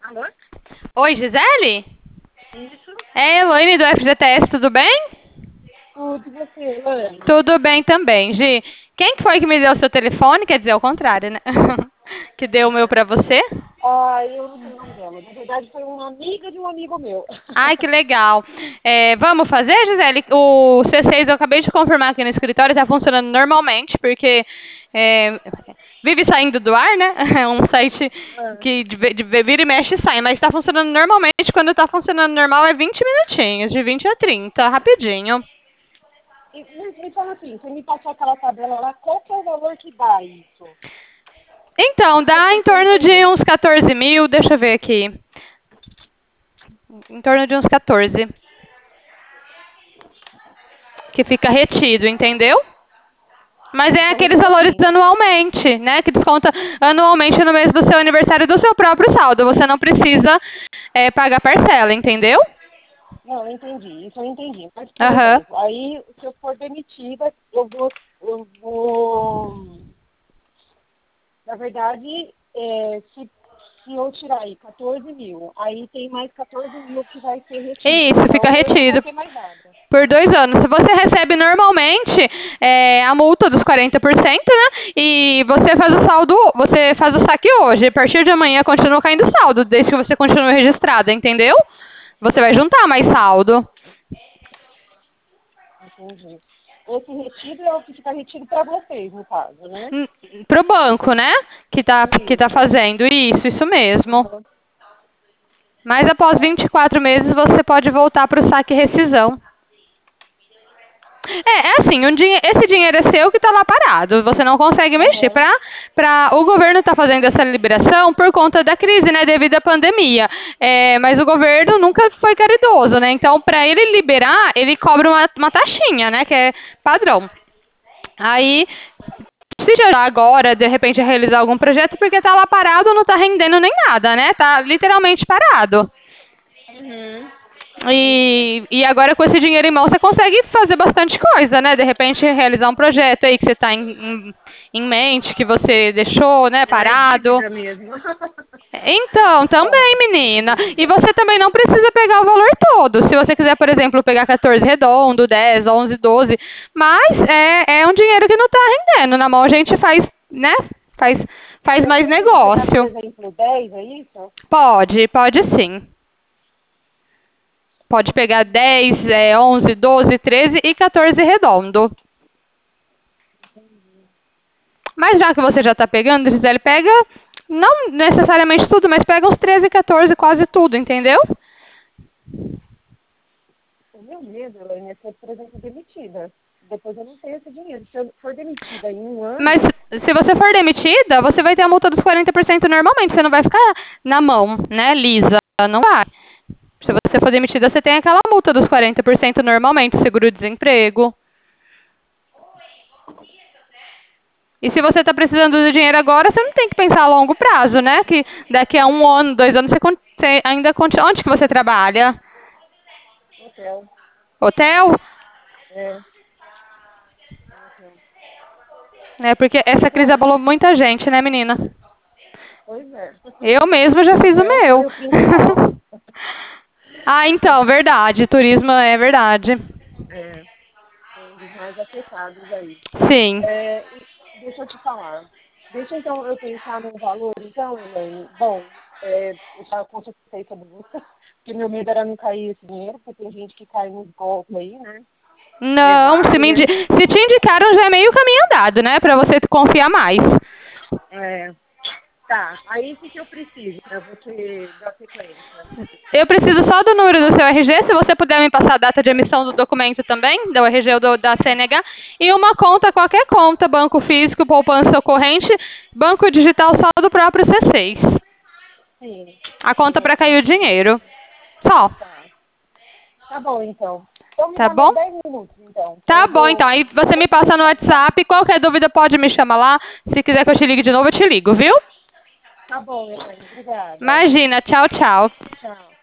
Alô? Oi, Gisele? Isso? É Elaine do FGTS, tudo bem? Tudo e você, Lani? Tudo bem também, Gi. Quem que foi que me deu o seu telefone? Quer dizer, ao contrário, né? Que deu o meu pra você? Ah, eu não sei o nome dela. Na verdade, foi uma amiga de um amigo meu. Ai, que legal. Vamos fazer, Gisele? O C6 eu acabei de confirmar aqui no escritório, está funcionando normalmente, porque é, vive saindo do ar, né? É um site Ah, que vira e mexe e sai, mas está funcionando normalmente. Quando está funcionando normal é 20 minutinhos, de 20 a 30, rapidinho. me fala assim, você me passou aquela tabela lá, qual que é o valor que dá isso? Então, dá Porque em eu não torno de entender. uns 14 mil, deixa eu ver aqui. Em torno de uns 14, que fica retido, entendeu? Mas é Fica aqueles retido valores assim. anualmente, né? Que desconta anualmente no mês do seu aniversário do seu próprio saldo. Você não precisa pagar parcela, entendeu? Não, eu entendi. Isso eu entendi. Mas, por Aham. exemplo, aí, se eu for demitida, eu vou. Na verdade, se eu tirar aí 14 mil, aí tem mais 14 mil que vai ser retido. Isso, fica Então, eu não vou retido ter mais nada. por 2 anos. Se você recebe normalmente a multa dos 40%, né? E você faz o saldo, você faz o saque hoje. A partir de amanhã continua caindo saldo, desde que você continue registrada, entendeu? Você vai juntar mais saldo. Entendi. Esse retido é o que fica retido para vocês, no caso, né? Hum, Pro banco, né? Que tá Isso. fazendo isso mesmo. Aham. Mas após Tá. 24 meses você pode voltar para o saque rescisão. É assim, esse dinheiro é seu que está lá parado, você não consegue mexer. Aham. O governo está fazendo essa liberação por conta da crise, né, devido à pandemia. Mas o governo nunca foi caridoso, né? Então, para ele liberar, ele cobra uma taxinha, né, que é padrão. Aí, se te ajudar agora, de repente, a realizar algum projeto, porque está lá parado, não está rendendo nem nada, né? Tá literalmente parado. Uhum. Entendi. E agora com esse dinheiro em mão você consegue fazer bastante coisa, né? De repente realizar um projeto aí que você está em mente, que você deixou, né, É mais parado. dívida mesmo. Então, Bom, também, menina. E dívida. você também não precisa pegar o valor todo. Se você quiser, por exemplo, pegar 14 redondo, 10, 11, 12. Mas é um dinheiro que não está rendendo. Na mão a gente faz, né? Faz Eu mais consigo pegar, por negócio. exemplo, 10, é isso? Pode sim. Pode pegar 10, 11, 12, 13 e 14 redondo. Mas já que você já está pegando, Gisele, pega não necessariamente tudo, mas pega uns 13, 14, quase tudo, entendeu? O meu medo, Elaine, é ser, por exemplo, demitida. Depois eu não tenho esse dinheiro. Se eu for demitida em um Mas ano, se você for demitida, você vai ter a multa dos 40% normalmente, você não vai ficar na mão, né, lisa, não vai. Se você for demitida, você tem aquela multa dos 40% normalmente, seguro-desemprego. E se você está precisando do dinheiro agora, você não tem que pensar a longo prazo, né? Que daqui a 1 ano, 2 anos, você ainda continua. Onde que você trabalha? hotel. Hotel? É, hotel. Porque essa crise Bom, abalou muita gente, né, menina? pois é. Eu mesma já fiz o Hotel meu. foi o principal. Ah, então, verdade. Turismo é verdade. É, foi um dos mais afetados aí. Sim. Deixa eu te falar. Deixa então eu pensar no valor, então, Elaine. Bom, eu já consultei sobre você, porque meu medo era não cair esse dinheiro, porque tem gente que cai nos golpes aí, né? Não, Pesado, e se te indicaram já é meio caminho andado, né? Pra você confiar mais. é, tá. Aí o que, que eu preciso para você dar sequência? Eu preciso só do número do seu RG, se você puder me passar a data de emissão do documento também, do RG ou da CNH, e uma conta, qualquer conta, banco físico, poupança corrente, banco digital só do próprio C6. Sim, A conta sim, para cair o entendi. dinheiro. Só. Tá. Tá bom, então. Então me Tá dá mais bom? 10 minutos, então, que Tá eu bom, então. vou, Aí você vou me passa no passar. WhatsApp. Qualquer dúvida pode me chamar lá. Se quiser que eu te ligue de novo, eu te ligo, viu? Tá bom, Elaine. Obrigada. Imagina. Tchau, tchau. Tchau.